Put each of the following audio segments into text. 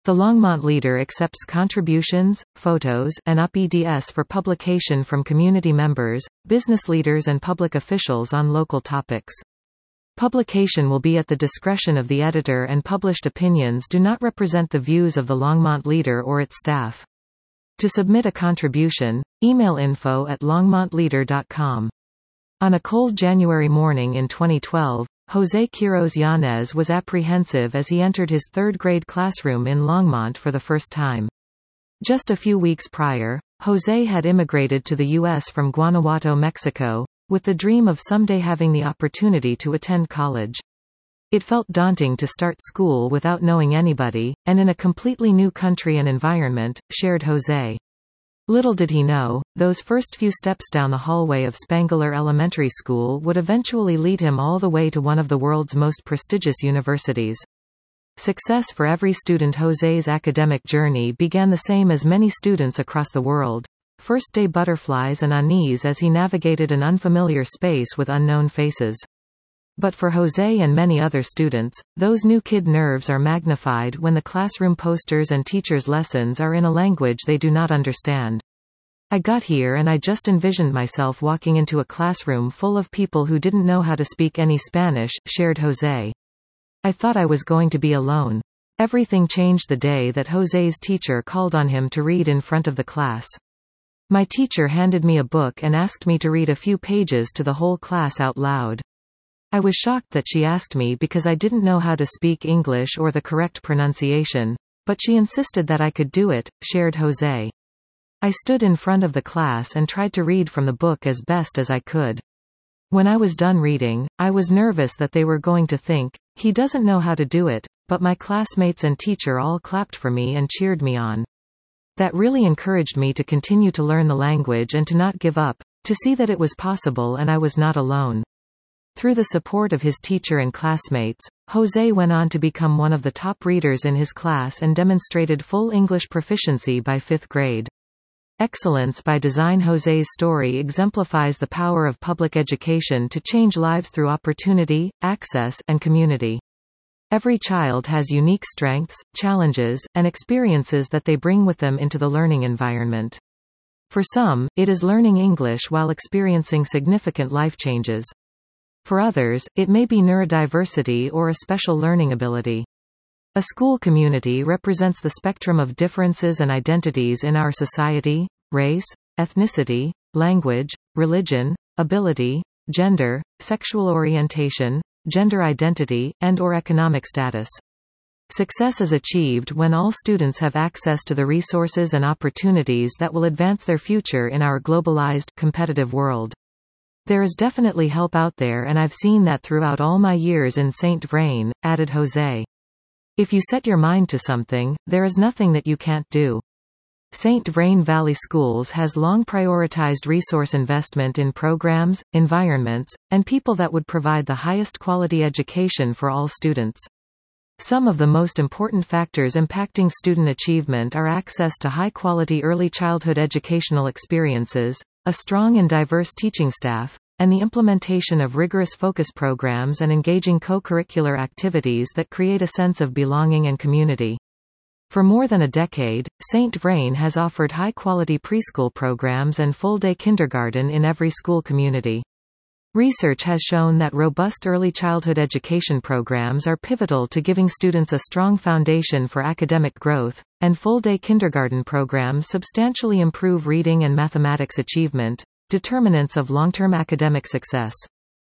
The Longmont Leader accepts contributions, photos, and up-eds for publication from community members, business leaders and public officials on local topics. Publication will be at the discretion of the editor, and published opinions do not represent the views of the Longmont Leader or its staff. To submit a contribution, email info@longmontleader.com. On a cold January morning in 2012, José Quiroz Yanez was apprehensive as he entered his third-grade classroom in Longmont for the first time. Just a few weeks prior, José had immigrated to the U.S. from Guanajuato, Mexico, with the dream of someday having the opportunity to attend college. It felt daunting to start school without knowing anybody, and in a completely new country and environment, shared José. Little did he know, those first few steps down the hallway of Spangler Elementary School would eventually lead him all the way to one of the world's most prestigious universities. Success for every student. José's academic journey began the same as many students across the world. First-day butterflies and unease as he navigated an unfamiliar space with unknown faces. But for José and many other students, those new kid nerves are magnified when the classroom posters and teachers' lessons are in a language they do not understand. I got here and I just envisioned myself walking into a classroom full of people who didn't know how to speak any Spanish, shared José. I thought I was going to be alone. Everything changed the day that José's teacher called on him to read in front of the class. My teacher handed me a book and asked me to read a few pages to the whole class out loud. I was shocked that she asked me because I didn't know how to speak English or the correct pronunciation, but she insisted that I could do it, shared José. I stood in front of the class and tried to read from the book as best as I could. When I was done reading, I was nervous that they were going to think, he doesn't know how to do it, but my classmates and teacher all clapped for me and cheered me on. That really encouraged me to continue to learn the language and to not give up, to see that it was possible and I was not alone. Through the support of his teacher and classmates, José went on to become one of the top readers in his class and demonstrated full English proficiency by 5th grade. Excellence by design. José's story exemplifies the power of public education to change lives through opportunity, access, and community. Every child has unique strengths, challenges, and experiences that they bring with them into the learning environment. For some, it is learning English while experiencing significant life changes. For others, it may be neurodiversity or a special learning ability. A school community represents the spectrum of differences and identities in our society: race, ethnicity, language, religion, ability, gender, sexual orientation, gender identity, and/or economic status. Success is achieved when all students have access to the resources and opportunities that will advance their future in our globalized, competitive world. There is definitely help out there, and I've seen that throughout all my years in Saint Vrain, added José. If you set your mind to something, there is nothing that you can't do. Saint Vrain Valley Schools has long prioritized resource investment in programs, environments, and people that would provide the highest quality education for all students. Some of the most important factors impacting student achievement are access to high-quality early childhood educational experiences, a strong and diverse teaching staff, and the implementation of rigorous focus programs and engaging co-curricular activities that create a sense of belonging and community. For more than a decade, Saint Vrain has offered high-quality preschool programs and full-day kindergarten in every school community. Research has shown that robust early childhood education programs are pivotal to giving students a strong foundation for academic growth, and full-day kindergarten programs substantially improve reading and mathematics achievement, determinants of long-term academic success.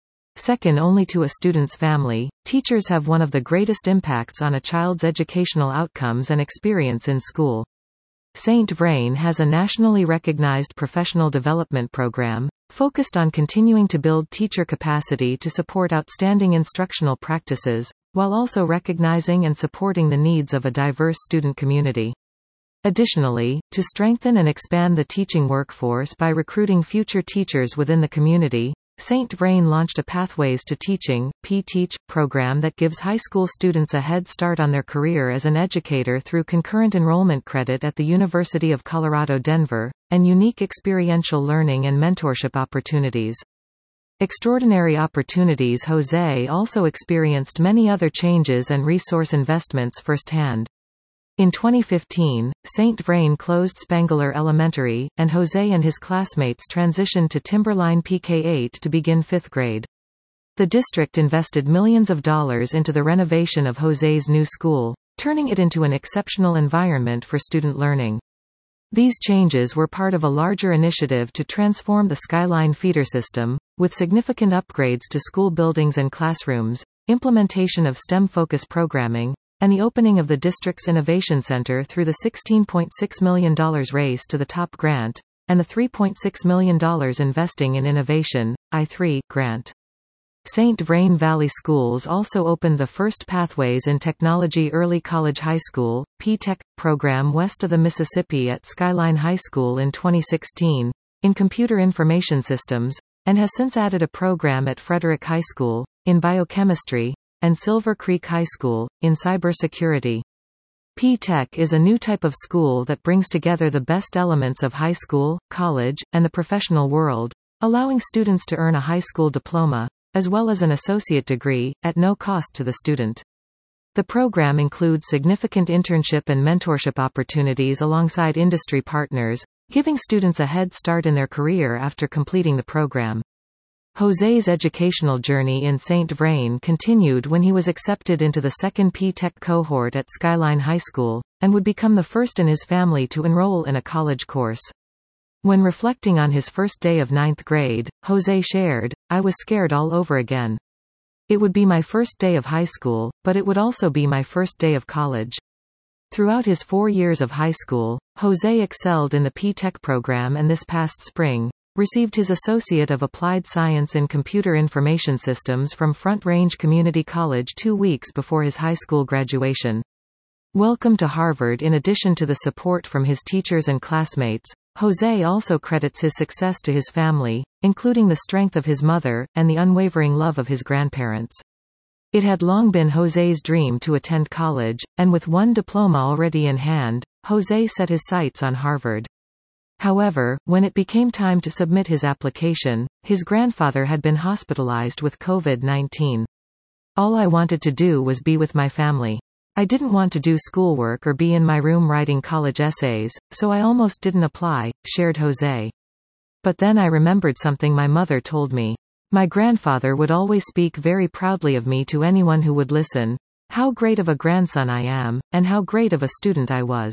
Second only to a student's family, teachers have one of the greatest impacts on a child's educational outcomes and experience in school. Saint Vrain has a nationally recognized professional development program, focused on continuing to build teacher capacity to support outstanding instructional practices, while also recognizing and supporting the needs of a diverse student community. Additionally, to strengthen and expand the teaching workforce by recruiting future teachers within the community, Saint Vrain launched a Pathways to Teaching (P-Teach) program that gives high school students a head start on their career as an educator through concurrent enrollment credit at the University of Colorado Denver, and unique experiential learning and mentorship opportunities. Extraordinary opportunities. José also experienced many other changes and resource investments firsthand. In 2015, St. Vrain closed Spangler Elementary, and Jose and his classmates transitioned to Timberline PK8 to begin 5th grade. The district invested millions of dollars into the renovation of Jose's new school, turning it into an exceptional environment for student learning. These changes were part of a larger initiative to transform the Skyline feeder system, with significant upgrades to school buildings and classrooms, implementation of STEM-focused programming, and the opening of the district's Innovation Center through the $16.6 million Race to the Top grant, and the $3.6 million Investing in Innovation, I3, grant. St. Vrain Valley Schools also opened the first Pathways in Technology Early College High School, P-TECH, program west of the Mississippi at Skyline High School in 2016, in computer information systems, and has since added a program at Frederick High School, in biochemistry, and Silver Creek High School, in cybersecurity. P-TECH is a new type of school that brings together the best elements of high school, college, and the professional world, allowing students to earn a high school diploma, as well as an associate degree, at no cost to the student. The program includes significant internship and mentorship opportunities alongside industry partners, giving students a head start in their career after completing the program. Jose's educational journey in St. Vrain continued when he was accepted into the second P-TECH cohort at Skyline High School, and would become the first in his family to enroll in a college course. When reflecting on his first day of 9th grade, Jose shared, "I was scared all over again. It would be my first day of high school, but it would also be my first day of college." Throughout his 4 years of high school, Jose excelled in the P-TECH program and this past spring, received his Associate of Applied Science in Computer Information Systems from Front Range Community College 2 weeks before his high school graduation. Welcome to Harvard. In addition to the support from his teachers and classmates, Jose also credits his success to his family, including the strength of his mother, and the unwavering love of his grandparents. It had long been Jose's dream to attend college, and with one diploma already in hand, Jose set his sights on Harvard. However, when it became time to submit his application, his grandfather had been hospitalized with COVID-19. "All I wanted to do was be with my family. I didn't want to do schoolwork or be in my room writing college essays, so I almost didn't apply," shared Jose. "But then I remembered something my mother told me. My grandfather would always speak very proudly of me to anyone who would listen, how great of a grandson I am, and how great of a student I was.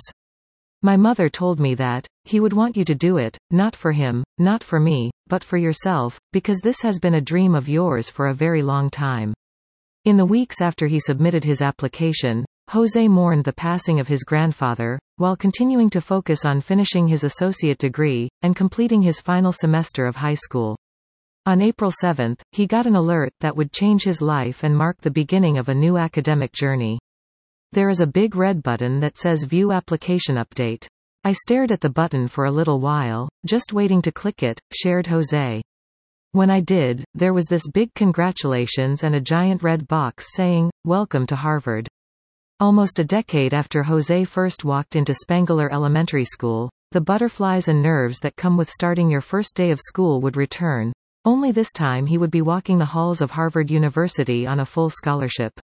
My mother told me that, he would want you to do it, not for him, not for me, but for yourself, because this has been a dream of yours for a very long time." In the weeks after he submitted his application, Jose mourned the passing of his grandfather, while continuing to focus on finishing his associate degree, and completing his final semester of high school. On April 7, he got an alert that would change his life and mark the beginning of a new academic journey. "There is a big red button that says View Application Update. I stared at the button for a little while, just waiting to click it," shared Jose. "When I did, there was this big congratulations and a giant red box saying, 'Welcome to Harvard.'" Almost a decade after Jose first walked into Spangler Elementary School, the butterflies and nerves that come with starting your first day of school would return, only this time he would be walking the halls of Harvard University on a full scholarship.